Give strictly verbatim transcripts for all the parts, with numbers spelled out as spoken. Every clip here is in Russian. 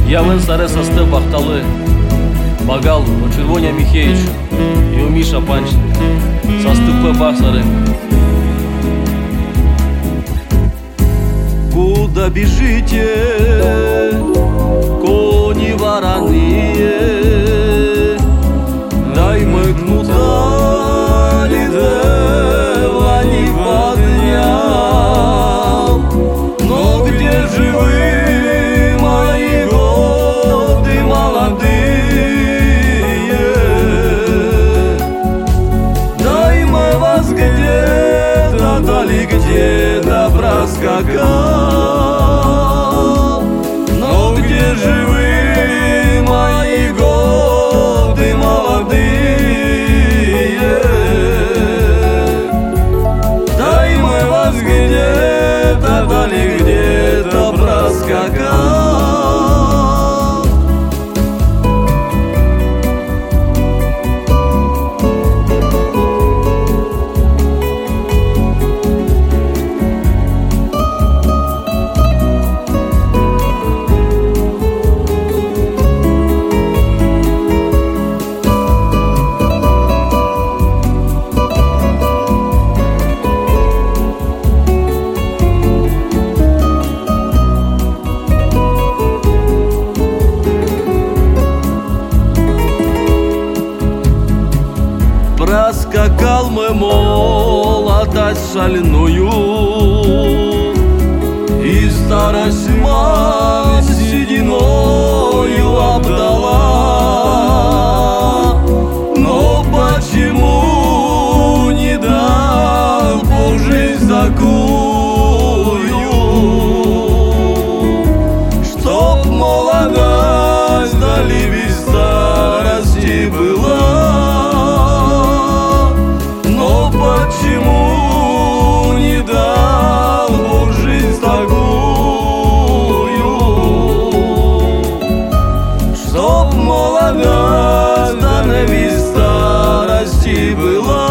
Явен старе састе бахтали, багал у Червоня Михеич и у Миша Панч саступе бахсарен. Куда бежите, кони вороные? Дай мы кнута лидева не поднял. Но где же вы, мои годы молодые? Дай мы вас где-то дали, где-то проскакал. Но где же вы, мои годы молодые? Дай мы вас где-то дали, где-то проскакал. Проскакал мы молодость шальную, и старость мать сединою обдала. Но почему не дал Бог жизнь такую, чтоб молодость дали без старости была? Почему не дал Бог жизнь такую, чтоб молодость да не без старости была?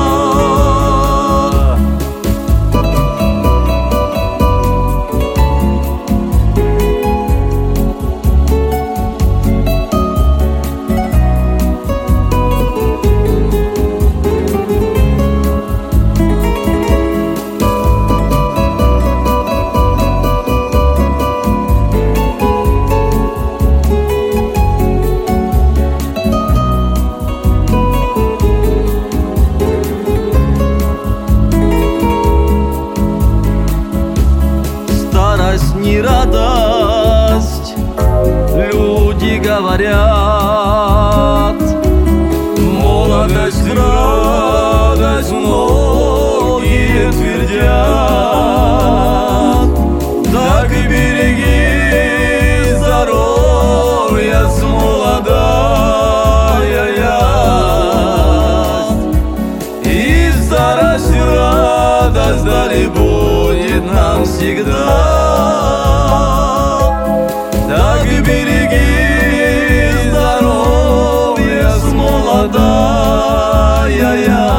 Не радость, люди говорят, молодость, радость, многие твердят. Так и береги здоровья с молодая ясть, и старость, радость дали будет нам всегда. Так и береги здоровье с молодая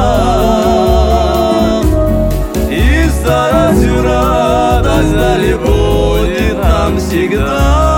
ясть, и старость, радость дали будет нам всегда.